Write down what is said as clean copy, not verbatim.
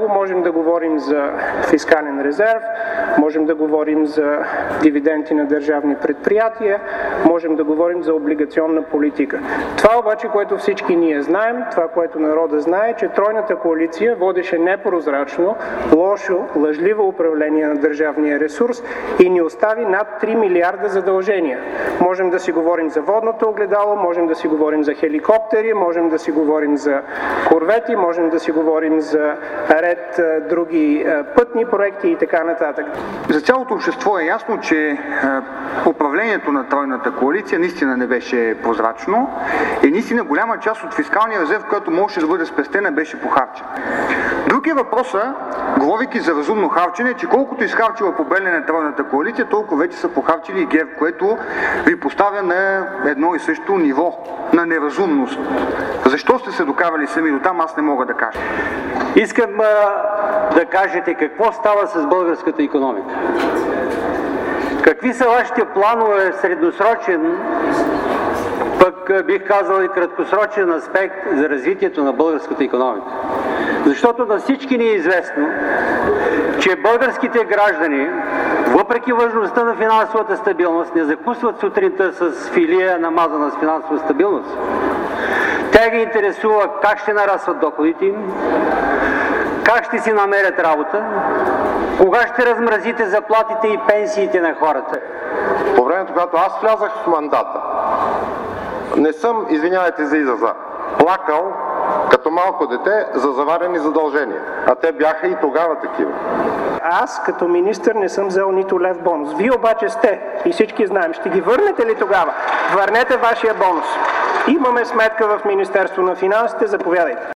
него можем да говорим за фискален резерв, можем да говорим за дивиденти на държавни предприятия, можем да говорим за облигационна политика. Това обаче, което всички ние знаем, това, което народа знае, че тройната коалиция водеше непрозрачно, лошо, лъжливо управление на държавния ресурс и ни остави над 3 милиарда задължения. Можем да си говорим за водното огледало, можем да си говорим за хеликоптери, можем да си говорим за корвети, можем да си говорим за ред други пътни проекти и така нататък. За цялото общество е ясно, че управлението на тройната коалиция наистина не беше прозрачно и наистина голяма част от фискалния резерв, който можеше да бъде спестена, беше похарчен. Друг е въпросът, говорейки за разумно харчене, че колкото изхарчила по Белене тройната коалиция, толкова вече са похарчили и ГЕРБ, което ви поставя на едно и също ниво на неразумност. Защо сте се докарали сами до там, аз не мога да кажа. Искам да кажете какво става с българската икономика. Какви са вашите планове в средносрочен, пък бих казал и краткосрочен аспект за развитието на българската икономика? Защото на всички ни е известно, че българските граждани, въпреки важността на финансовата стабилност, не закусват сутринта с филия намазана с финансова стабилност. Тя ги интересува как ще нарастват доходите им, как ще си намерят работа, кога ще размразите заплатите и пенсиите на хората. По времето, когато аз влязах в мандата, не съм, извинявайте за израза, плакал като малко дете за заварени задължения. А те бяха и тогава такива. Аз като министър не съм взел нито лев бонус. Вие обаче сте и всички знаем. Ще ги върнете ли тогава? Върнете вашия бонус. Имаме сметка в Министерство на финансите. Заповядайте.